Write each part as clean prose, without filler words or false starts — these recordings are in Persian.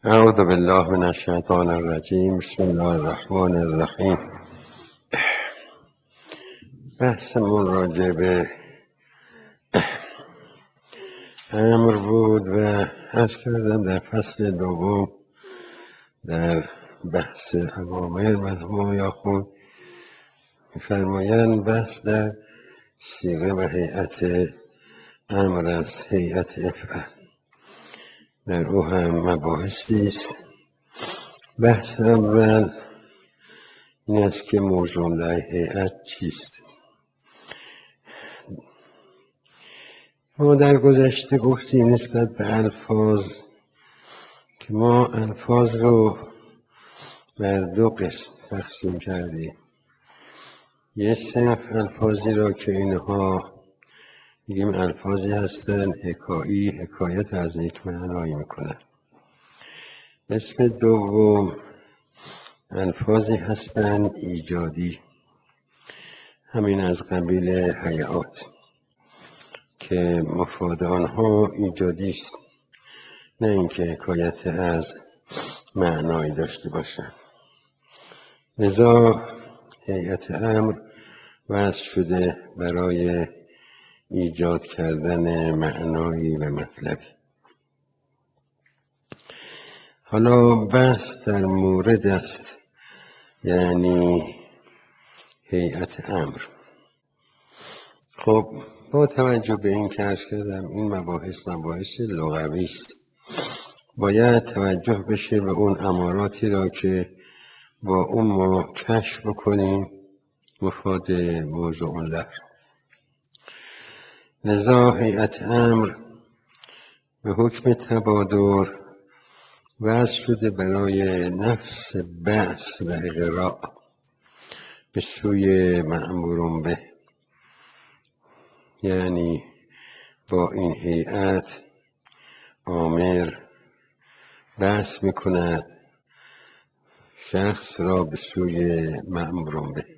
اعوذ بالله من الشیطان الرجیم. بسم الله الرحمن الرحیم. بحثمون راجع به امر بود و عرض کردم در فصل دوم در بحث اوامر مرحوم یاخون می‌فرمایند بحث در صیغه و هیئت امر از هیئت افعل، در او هم مباحثی است. بحث اول این است که موضوع هیئت چیست. ما در گذشته گفتیم نسبت به الفاظ که ما الفاظ رو بر دو قسم تقسیم کردیم. یه صنف الفاظی را که اینها میگیم الفاظی هستن حکایی، حکایت از یک معنایی میکنن. قسم دوم الفاظی هستن ایجادی، همین از قبیل هیئات که مفاد آنها ایجادی است، نه اینکه حکایت از معنایی داشته باشند. لذا هیئت امر وضع شده برای ایجاد کردن معنایی و مطلبی. حالا بحث در مورد است، یعنی هیئت امر. خب با توجه به این که عرض کردم این مباحث لغوی است، باید توجه بشه به اون اماراتی را که با اون ما کشف بکنیم مفاد موضوع لهر. لذا هیئت امر به حکم تبادر وضع شده برای نفس بعث و اقراء به سوی مأمور به، یعنی با این هیئت آمر بعث میکند شخص را به سوی مأمور به،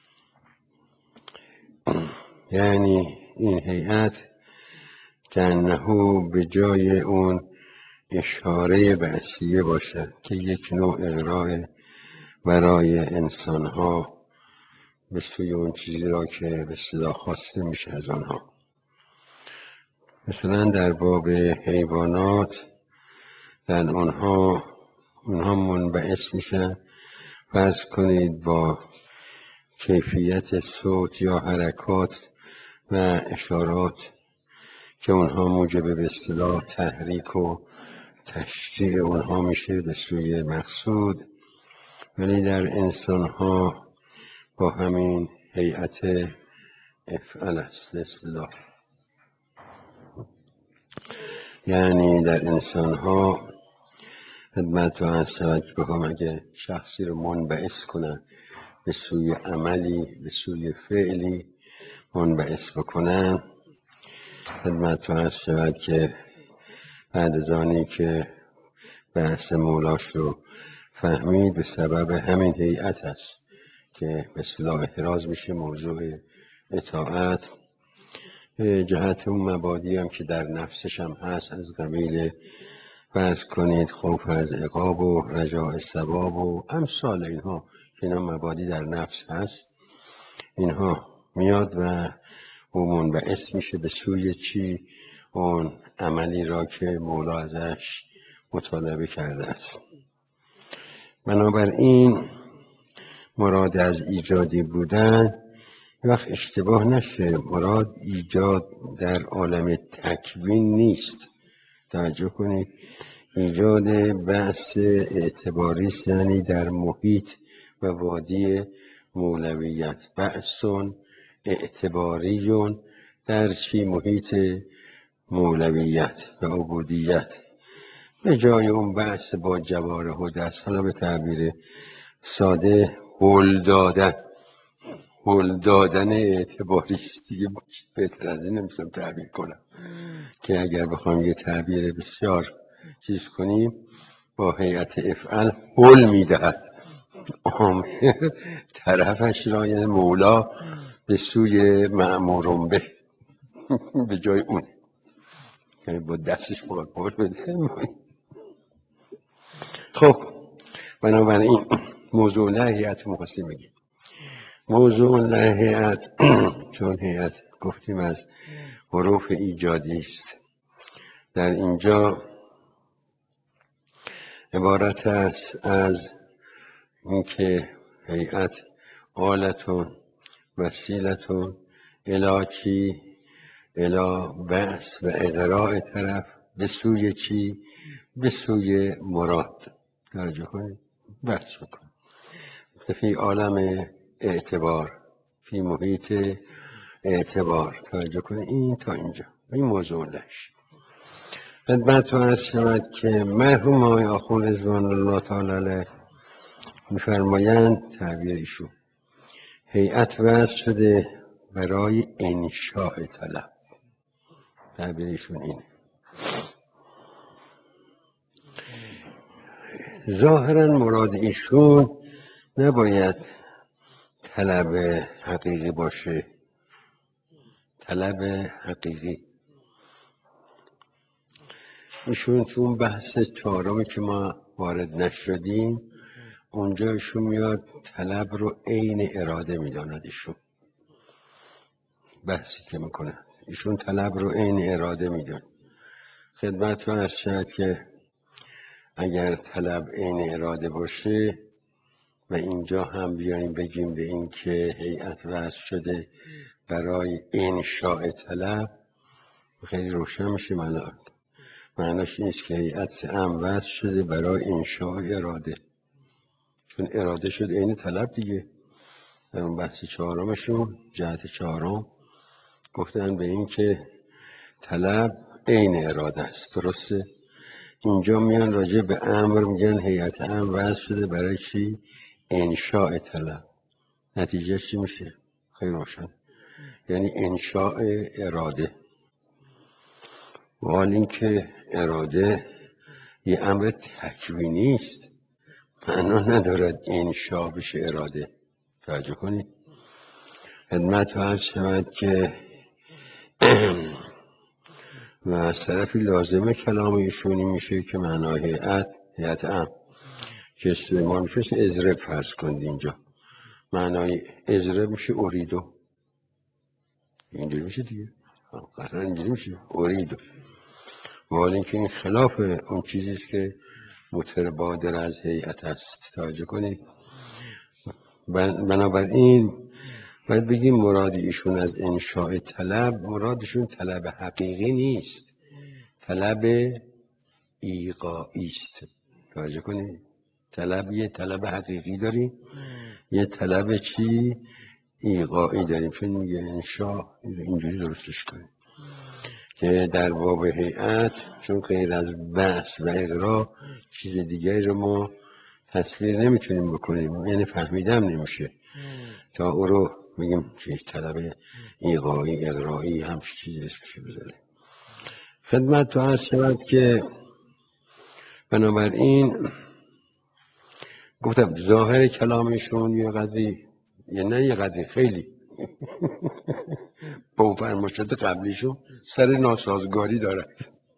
یعنی این هیئت کأنه به جای اون اشاره بعثیه باشد که یک نوع اقراء برای انسانها به سوی اون چیزی را که به اصطلاح خواسته میشه از آنها. مثلا در باب حیوانات در اونها منبعث میشن، فرض کنید با کیفیت صوت یا حرکات و اشارات که اونها موجب به اصطلاح تحریک و تشجیع اونها میشه به سوی مقصود. ولی در انسانها با همین هیئت افعل است اصطلاح، یعنی در انسانها خدمت و عرض بکنم اگه شخصی رو منبعث کنن به سوی عملی، به سوی فعلی منبعث بکنن، خدمت و عرض که بعد از آنی که بحث مولاش رو فهمید به سبب همین هیئت است که به اصطلاح احراز میشه موضوع اطاعت، جهت اون مبادی هم که در نفسش هم هست از قبیل فرض کنید خوف از عقاب و رجاء ثواب و امثال اینها که اینا مبادی در نفس هست، اینها میاد و او منبعث میشه به سوی چی؟ اون عملی را که مولا ازش مطالبه کرده است. بنابراین مراد از ایجادی بودن وقت اشتباه نشه، مراد ایجاد در عالم تکوین نیست. توجه کنید، ایجاد بحث اعتباری است، یعنی در محیط و وادی مولویت. بحثون اعتباریون در چی؟ محیط مولویت و عبودیت، به جای اون بحث با جواره و دست، حالا به تعبیر ساده هل دادن اعتباری است دیگه. بهتر از این نمی‌تونم تعبیر کنم که اگر بخوام یه تعبیر بسیار چیز کنیم، با هیئت افعل هل میدهد آمر طرفش را، یعنی مولا به سوی مأمور به، به جای اون یعنی با دستش باید هل بده. خب بنابراین موضوع له هیئت می‌خواستیم بگیم. موضوع له هیئت چون هیئت گفتیم از حروف ایجادی است، در اینجا عبارت است از اینکه هیئت آلتون وسیلتون الی چی، الی بعث و اقراء طرف به سوی چی، به سوی مراد. توجه کنید، بحث بکنید فی عالم اعتبار، فی محیط اعتبار. توجه کنید این تا اینجا این موضوع لش. خدمتتون عرض شود که مرحوم آقای آخوند رضوان الله تعالی علیه می‌فرمایند تعبیر ایشون هیئت وضع شده برای انشاء طلب. تعبیر ایشون اینه. ظاهرا مراد ایشون نباید طلب حقیقی باشه. طلب حقیقی ایشون تو اون بحث چهارمی که ما وارد نشدیم اونجا ایشون میاد طلب رو عین اراده میداند. ایشون بحثی که میکنه ایشون طلب رو عین اراده میداند. خدمت رو عرض شد که اگر طلب عین اراده باشه و اینجا هم بیاییم بگیم به این که هیئت وضع شده برای انشاء طلب، خیلی روشن میشه. معناش نیست که هیئت هم وضع شده برای انشاء اراده، چون اراده شد عین طلب دیگه. در اون بحث چهارمشون جهت چهارم گفتن به این که طلب عین اراده است. درسته؟ اینجا میان راجع به امر میگن هیئت امر وضع شده برای چی؟ انشاء طلب. نتیجه چی میشه؟ خیلی روشن، یعنی انشاء اراده. ولی اینکه اراده یه امر تکوینی است، معنا ندارد انشاء بشه اراده. توجه کنید. خدمت عرض شود که و از طرفی لازمه کلام ایشونی میشه که معنای هیئت امر که استعمال میشه اضرب فرض کنید. اینجا معنای اضرب میشه اوریدو. اینجوری میشه دیگه، قطعا اینجوری میشه اوریدو. ولی اینکه این خلاف اون چیزی است که متبادر از هیئت است. توجه کنید. بنابراین باید بگیم مراد ایشون از انشاء طلب، مرادشون طلب حقیقی نیست، طلب ایقاعی است. توجه کنید. یه طلب حقیقی داریم، یه طلب چی؟ ایقاعی داریم. چون میگه انشاء اینجوری درستش کنیم که در باب هیئت چون غیر از بحث و اقرا چیز دیگری رو ما تصویر نمیتونیم بکنیم، یعنی فهمیدم نمیشه تا او رو میگیم چیز طلب ایقاعی اقرایی هم چیزی اسمشو بذاره. خدمت تو عرض شود که بنابراین گفتم ظاهر کلامشون یه قضیه، یه نه یه قضیه خیلی با فرماشت قبلیشون سر ناسازگاری دارد.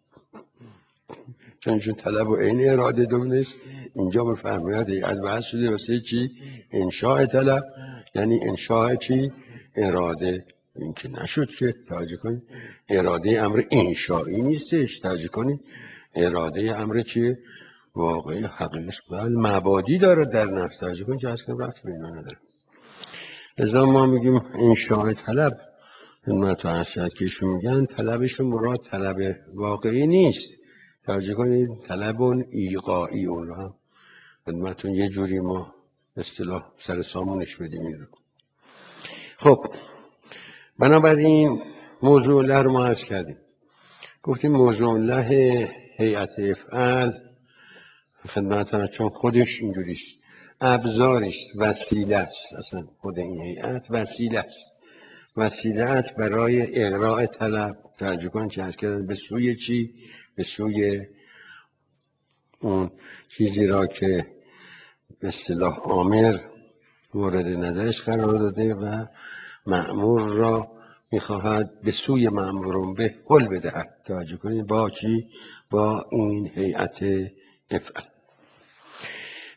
چونشون طلب و عین اراده دونست. اینجا بفرماید هیئت وضع شده واسه چی؟ انشاء طلب، یعنی انشاء چی؟ اراده. این که نشد که. توجه کنید. اراده امر انشائی نیستش. توجه کنید. اراده امر چیه؟ واقعی حقیقیش مبادی داره در نفس. توجه کنید که اصلا رفت به اینا نداره. لذا ما میگیم انشاء طلب. خدمت عرض که ایشون میگن طلبشون مراد طلب واقعی نیست. توجه کنید. طلب اون ایقاعی اون رو هم خدمتون یه جوری ما اصطلاح سر سامونش بدیم این رو. خب بنابراین موضوع له رو ما عرض کردیم. گفتیم موضوع له هیئت افعال خدمتون چون خودش اینجوریست، ابزارش وسیله است. اصلا خود این هیئت وسیله است، وسیله است برای اقراء طلب. توجه کن چه هست کردن به سوی چی؟ به سوی اون چیزی را که به اصطلاح آمر مورد نظرش قرار داده و مأمور را میخواهد به سوی مأمور به حل بدهد. توجه کنید با چی؟ با این هیئت افعال.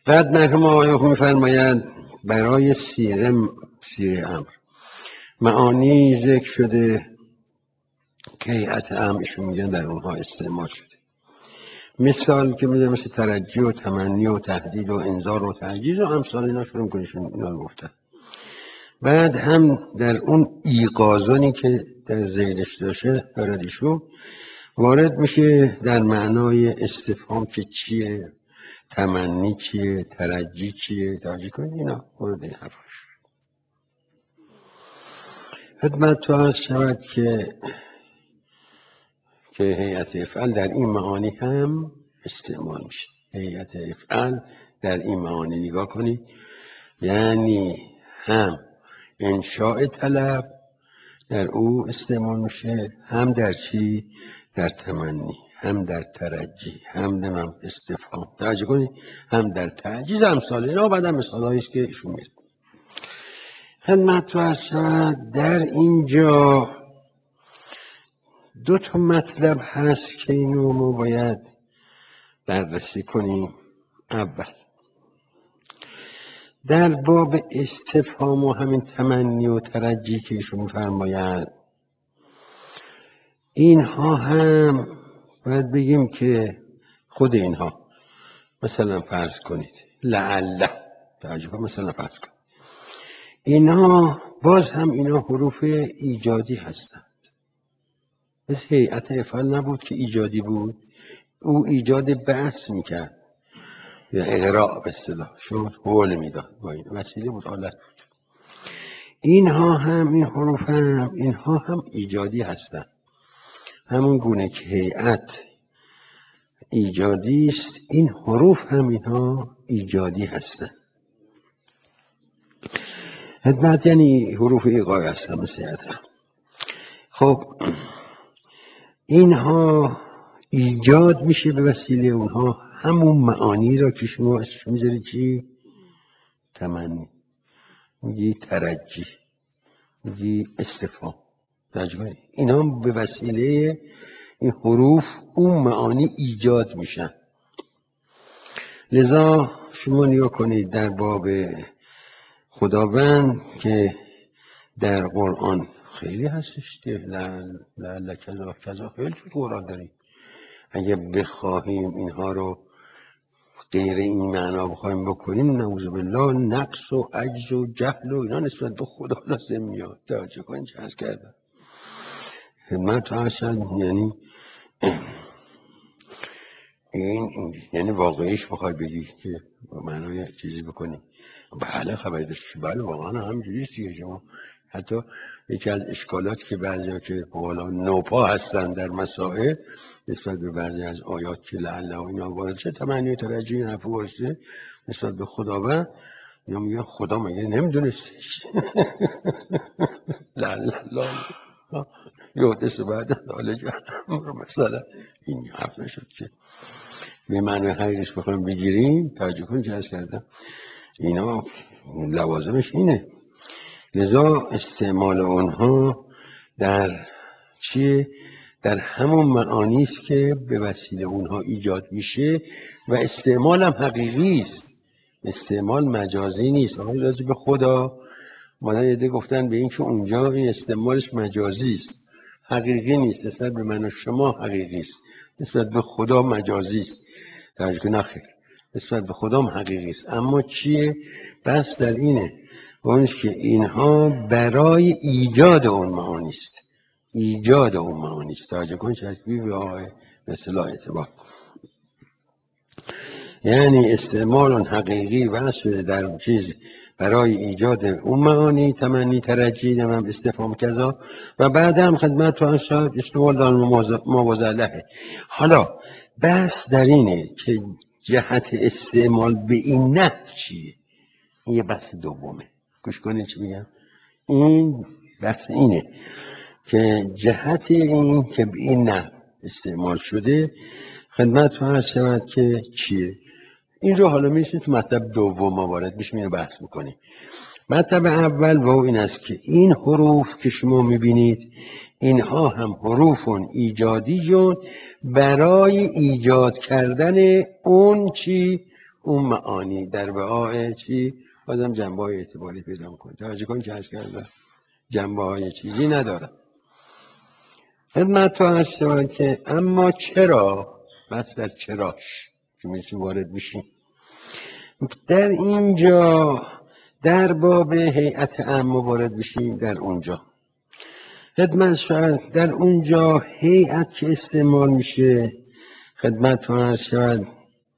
بعد مرحوم آقای می‌فرمایند برای سیره امر معانی ذکر شده که هیئت امرشون میگن در اونها استعمال شده. مثال که میده مثل ترجی و تمنی و تهدید و انذار و تعجیز و امثال اینا شروع کنشون اینا رو گفتن. بعد هم در اون ایقازانی که در ذیلش داشته بردیشون وارد میشه در معنای استفهام که چیه، تمنی چیه، ترجی چیه، توجه کنید اینا وارد این حرفاش. خدمت تو هست شود که هیئت افعال در این معانی هم استعمال میشه. هیئت افعال در این معانی نگاه کنید، یعنی هم انشاء طلب در او استعمال میشه، هم در چی؟ در تمنی، هم در ترجی، هم در استفهام، توجه کنید، هم در تعجیز امثال اینا. بعد هم مثال هاییست که ایشون میاد. خدمت تو هست در اینجا دو تا مطلب هست که اینو ما باید بررسی کنیم. اول در باب استفهام و همین تمنی و ترجی که ایشون فرماید، اینها هم باید بگیم که خود اینها مثلا فرض کنید لعله، توجه کن، مثلا فرض کن اینها باز هم اینا حروف ایجادی هستند. مثل هیئت افعال نبود که ایجادی بود، او ایجاد بحث میکرد یا اقراء به اصطلاح شد، حول میداد، با این وسیله بود، آلت بود. اینها هم این حروف هم اینها هم ایجادی هستند، همون گونه که هیئت ایجادی است، این حروف هم اینها ایجادی هستند. خدمت یعنی حروف ایقاع هستند مثل هیئت. خب اینها ایجاد میشه به وسیله اونها همون معانی را که شما اسمش میذاری چی؟ تمنی، میگی ترجی، میگی استفهام. اینا به وسیله این حروف اون معانی ایجاد میشن. لذا شما نیا کنید در باب خداوند که در قرآن خیلی هستش که لعل کذا کذا، خیلی تو قرآن داریم. اگه بخواهیم اینها رو غیر این معنا بخوایم بکنیم، نعوذ بالله نقص و عجز و جهل و اینا نسبت به خدا لازم میاد. توجه کنید چه هست کردم خدمت هستن، یعنی این یعنی واقعیش بخوای بگی که معنای چیزی بکنی، بله خبری داشت، بله واقعا همینجوریست دیگه. شما حتی یکی از اشکالاتی که بعضیا که بالا نوپا هستن در مسائل نسبت به بعضی از آیات که لعله و اینا وارد شده، تمنی و ترجی این حرف وارده نسبت به خداوند، یا میگن خدا مگه نمیدونستش لعله یودس بعد سال جمع مثلا این حرف نشد که به معنی حقیقش بخوایم بگیریم. توجه کنید چه هست کردم، اینا لوازمش اینه. لذا استعمال اونها در چیه؟ در همون معانی است که به وسیله اونها ایجاد میشه و استعمال هم حقیقی است، استعمال مجازی نیست. آقای راجع به خدا مادر یده گفتن به این که اونجا این استعمالش مجازی است، حقیقی نیست. نسبت به من و شما حقیقی است، نسبت به خدا مجازی است. توجه کن نخیر، نسبت به خدام حقیقی است. اما چیه؟ بس در اینه و اونش که اینها برای ایجاد اون معانی است، ایجاد اون معانی است. توجه کن چشمی به آقای مثلا اعتبار، یعنی استعمال حقیقی واسه شده در چیز برای ایجاد اون معانی، تمنی، ترجی، نمیم استفهام کذا، و بعد هم خدمت تو شاید استعمال در موازله. حالا بس در اینه که جهت استعمال به این نحو چیه؟ این یه بحث دومه، گوش کنید چی میگم. این بحث اینه که جهت این که به این نحو استعمال شده خدمت تو شود که چیه. اینجا حالا میشیم تو مطلب دوم ما وارد میشیم بحث میکنیم. مطلب اول و این است که این حروف که شما میبینید اینها هم حروفون ایجادی جون برای ایجاد کردن اون چی اون معانی در وعای چی بازم جنبه های اعتباری پیدا میکنه. توجه کن که عرض کردم جنبه های چیزی نداره. خدمت تو عرض شود که اما چرا بحث در چراش که میتونی وارد بشیم در اینجا در باب هیئت عامه وارد بشیم. در اونجا خدمت شود در اونجا هیئت که استعمال میشه خدمت عرض شود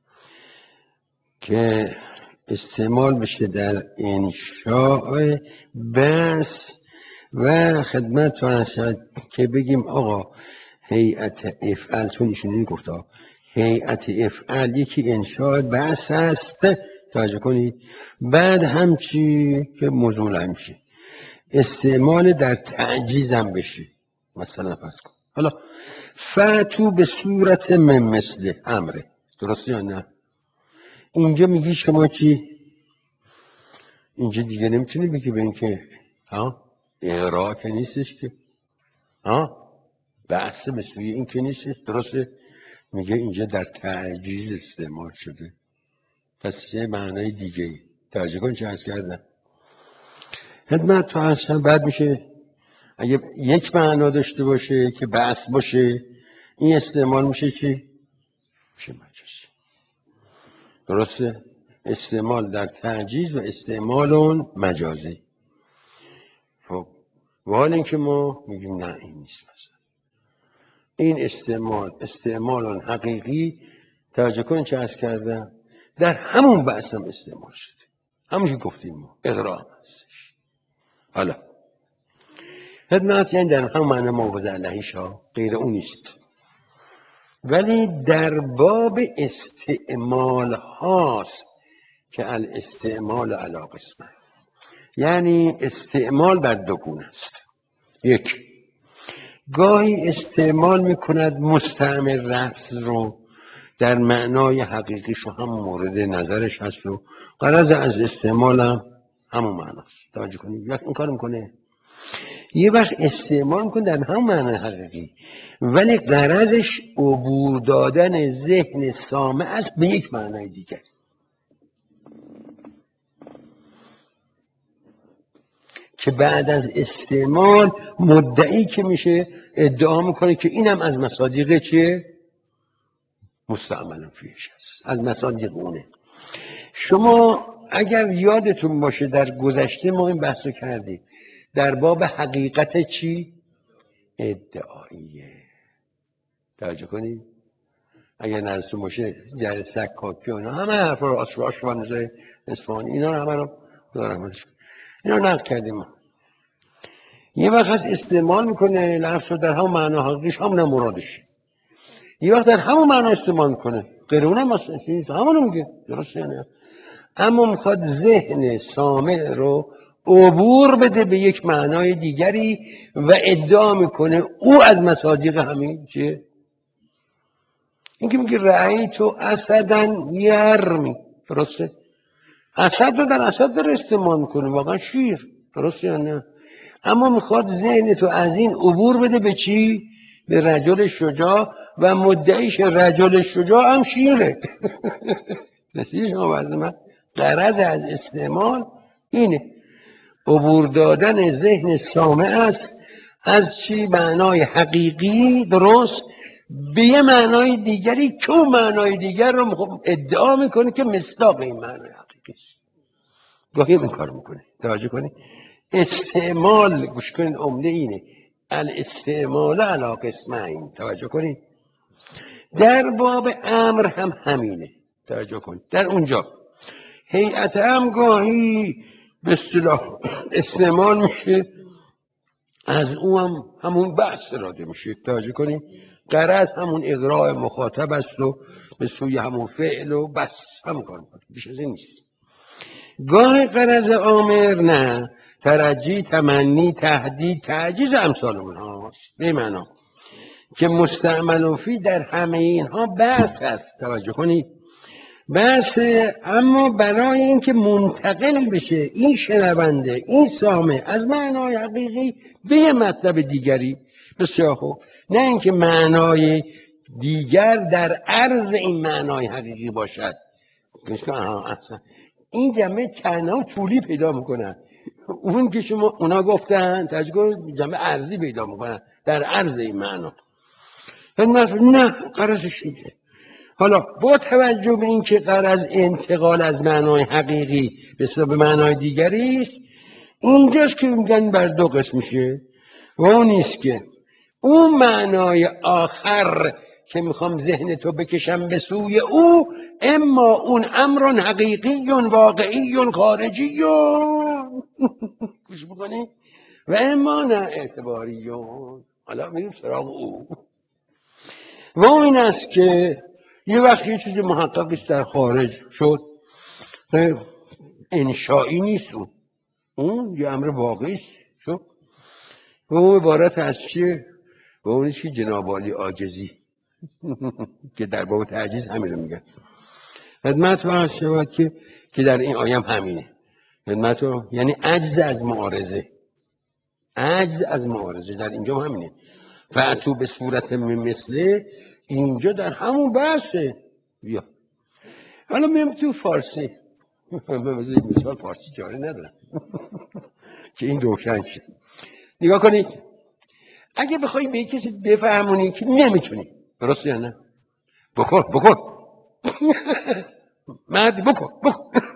که استعمال بشه در انشاء بس و خدمت عرض شود که بگیم آقا هیئت افعال چون ایشون این گفته هیئت افعال یکی انشاء بس است. توجه کنید بعد همچی که موضوع همچی استعمال در تعجیز هم بشه. مثلا فرض کن حالا فاتو به صورت من مثل امره، درسته یا نه؟ اینجا میگی شما چی؟ اینجا دیگه نمیتونی بگی به این که اقراء که نیستش که بحث مثل این که نیستش، درسته؟ میگه اینجا در تعجیز استعمال شده، پس یه معنای دیگه ای. توجه کن چه عرض کردم خدمت تو اصلا بعد میشه اگه یک معنا داشته باشه که بحث باشه این استعمال میشه چی؟ میشه مجازی، درسته؟ استعمال در تعجیز و استعمال مجازی. خب و حال اینکه ما میگیم نه این نیست، مثلا این استعمال حقیقی. توجه کن چه عرض کردم در همون بحث هم استعمال شده، همون که گفتیم ما اقراء هستش. حالا خدمت یعنی در هم معنی موضع علیهش ها غیر اون نیست، ولی در باب استعمال هاست که الاستعمال علی قسمه، یعنی استعمال بر دو گونه است. یک، گاهی استعمال میکند مستعمل لفظ رو در معنای حقیقیش و هم مورد نظرش هست و غرض از استعمال هم همون معناست. توجه کنید این کار میکنه یه وقت استعمال میکنه در همون معنای حقیقی ولی غرضش عبور دادن ذهن سامع است به یک معنای دیگر که بعد از استعمال مدعی که میشه ادعا میکنه که اینم از مصادیق چیه؟ مستعمل فیش هست، از مصادیق اونه. شما اگر یادتون باشه در گذشته ما این بحثو کردیم در باب حقیقت چی؟ ادعاییه. توجه کنید اگر نظرتون باشه جر سکاکی و همه حرف رو آشوانزه اصفهانی اینا رو همه رو اینا نقل کردیم. یه وقت هست استعمال میکنه لفظ رو در همون معنا حقیقیش همون مرادش، یه وقت در همون معنا استعمال میکنه غیر اونم مثلا همونو میگه، درسته یا نه؟ اما میخواد ذهن سامع رو عبور بده به یک معنای دیگری و ادعا میکنه او از مصادیق همین چیه؟ این که میگه رأی تو اسدن یرمی، درسته؟ اسد رو در اسد در استعمال میکنه واقعا شیر، درسته یا نه؟ اما میخواد ذهن تو از این عبور بده به چی؟ به رجل شجاع و مدعیش رجل شجاع هم شیره. رسیدی شما بعض من غرض از استعمال اینه عبور دادن ذهن سامع است از چی؟ معنای حقیقی درست به یه معنای دیگری که اون معنای دیگر رو ادعا میکنه که مصداق این معنای حقیقی است. گاهی این کار میکنه. توجه کنید استعمال گوش کنید عمده اینه الاستعمال علی قسمین. توجه کنید در باب امر هم همینه. توجه کنید در اونجا هیئت هم گاهی به اصطلاح استعمال میشه از او هم همون بحث اراده میشه. توجه کنید غرض همون اغراء مخاطب است و به سوی همون فعل و بس همون کار میکنه، بیش از این نیست. گاه غرض آمر نه ترجی تمنی تهدید تعجیز امثال اونها به معنا که مستعمل فی در همه اینها بحث است. توجه کنید بحث اما برای اینکه منتقل بشه این شنونده این سامع از معنای حقیقی به یه مطلب دیگری بسیار خوب، نه اینکه معنای دیگر در عرض این معنای حقیقی باشد احسن. این جنبه کنا و طولی پیدا میکنن. اون که شما اونا گفتن تجربه جنبه ارزی پیدا میکنن در عرض این معنا. نه قرضش نیست. حالا با توجه به اینکه قرض انتقال از معنای حقیقی به معنای دیگری است، اینجاست که میگن بر دو قسم میشه. و اون نیست که اون معنای آخر که میخوام ذهن تو بکشم به سوی او، اما اون امر حقیقی واقعی خارجی گوش بکنی و اما نه اعتباری. حالا میریم سراغ او. و این است که یه وقت یه چیز محققش در خارج شد، انشایی نیست، اون یه امر واقعی است. شد و اون عبارت از چیه؟ و اون چی؟ جنابالی عاجزی که در باب تعجیز همین رو میگن. خدمت رو عرض شود که در این آیه همینه. خدمت رو یعنی عجز از معارضه، عجز از معارضه در اینجا همینه. فأتوا به صورت مثله، اینجا در همون بحثه. بیا حالا میام تو فارسی. من مثال فارسی جاری ندارم که این روشن شه. نگاه کنید، اگه بخوای به کسی بفهمونی که نمیتونی، درسته یا نه؟ بکن مردی بکن.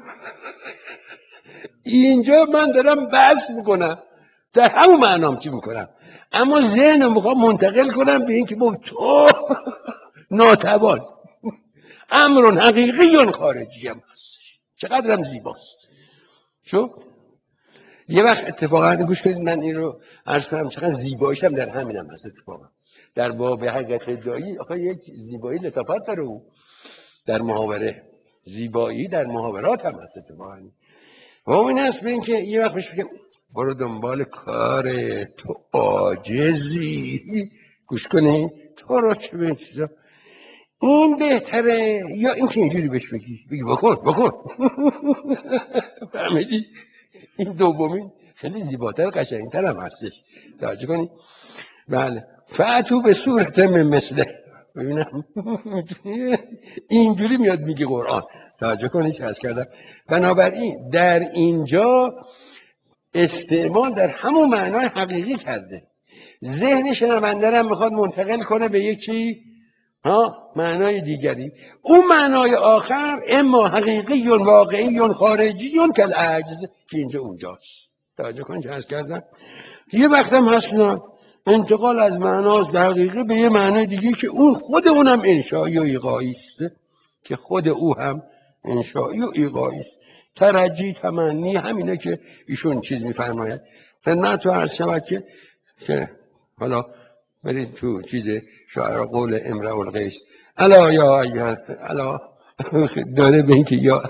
اینجا من دارم بحث میکنم، در همون معنام چی میکنم، اما ذهن میخوام منتقل کنم به این که با تو ناتوان امر حقیقی خارجی هم هست. چقدرم زیباست. شو یه وقت اتفاقا گوش کنید، من این رو عرض کنم چقدر زیباییش هم در همینم هست. اتفاقا در باب حقیقت ادعایی آخه یک زیبایی لطافت داره، او در محاوره زیبایی در محاورات هم هست. اتفاقا و این هست به این که یه وقت بشه برو دنبال کار تو عاجزی. گوش کنی تو رو چه به این چیزا، این بهتره یا این که اینجوری بهش بگی بکن فهمیدی؟ این دومین خیلی زیباتر قشنگتر هم هستش. توجه کنی؟ بله. فأتوا به صورت مثله. ببینم اینجوری میاد میگه قرآن. توجه کنی چه هست کردم. بنابراین در اینجا استعمال در همون معنای حقیقی کرده. ذهن شنونده هم میخواد منتقل کنه به یک چی معنای دیگری. اون معنای آخر اما حقیقی واقعی خارجی کالعجز که اینجا اونجاست. توجه کن چه هست کردم. یه وقت هم هست نه انتقال از معناست دقیقی به یه معنای دیگه که اون خود اونم انشایی و ایقایی است، که خود او هم انشایی و ایقایی است. ترجی تمنی همینه که ایشون چیز میفرماید. خدمت رو عرض شود که حالا برید تو چیز شاعر قول امرؤ القیس الا یا الا داره به این که یا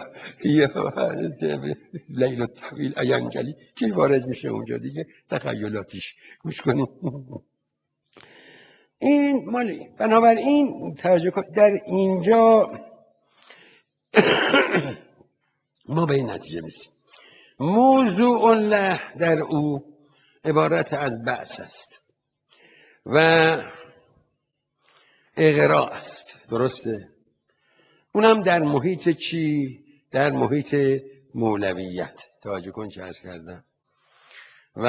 لیل الطویل اینجلی که وارد میشه اونجا دیگه تخیلاتیش. گوش کنید این مالی. بنابراین توجه کن در اینجا ما به این نتیجه میرسیم موضوع له در او عبارت از بعث است و اغراء است. درسته؟ اونم در محیط چی؟ در محیط مولویت. توجه کن چه عرض کردم. و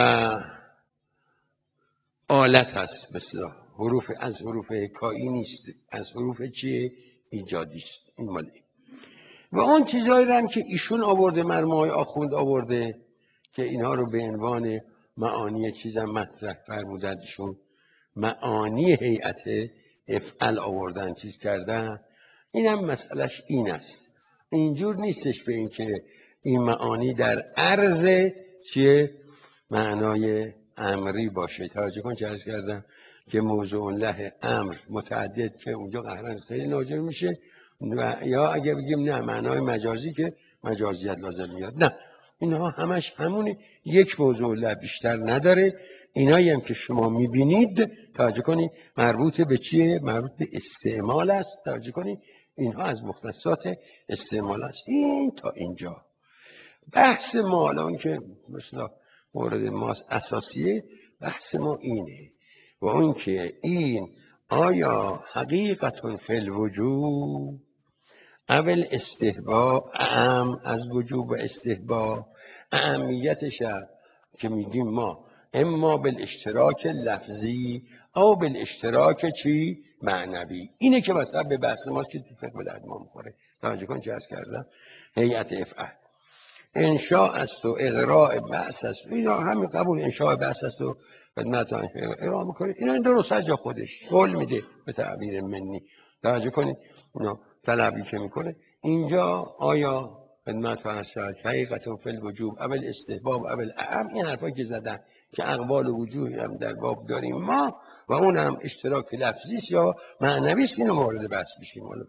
آلت هست مثلا حروف از حروف حکایی نیست، از حروف چی؟ ایجادی است. این مالی و اون چیزایی هم که ایشون آورده، مرموهای آخوند آورده که اینها رو به عنوان معانی چیزم مطرح فرمودن، ایشون معانی هیئت افعل آوردن چیز کردن. اینم مسئلهش این است، اینجور نیستش به این که این معانی در عرض چیه معنای امری باشه. توجه کن چه عرض کردم که موضوع له امر متعدد که اونجا قهرن خیلی ناجر میشه، و یا اگه بگیم نه معنای مجازی که مجازیت لازم میاد. نه اینها همش همونه، یک موضوع له بیشتر نداره. اینایی هم که شما میبینید توجه کنید مربوط به چیه؟ مربوط به استعمال است. توجه کنید اینها از مختصات استعمال است. این تا اینجا بحث ما الان که مثلا مورد ما اساسیه، بحث ما اینه و اون که این آیا حقیقت فی الوجود اول استحباب اعم از وجوب و استحباب. اهمیتش که میگیم ما اما بالاشتراک لفظی او بالاشتراک چی؟ معنوی. اینه که مثلا به بحث ماست که تو فقه به درد ما میخوره. توجه کن چه عرض کردم. هیئت افعال انشاء است و اقراء بحث است، اینا همین قبول انشاء بحث است و خدمت اقراء میکنه. اینا درست از جا خودش قول میده به تعبیر منی. توجه کنید اینا طلبی که میکنه اینجا آیا خدمت فرستاد حقیقت و فل وجوب اول استحباب اول اهم، این حرفایی که زدن که اقوال و وجوهی هم در باب داریم ما و اون هم اشتراک لفظی است یا معنوی است، اینو مورد بحث بشیم.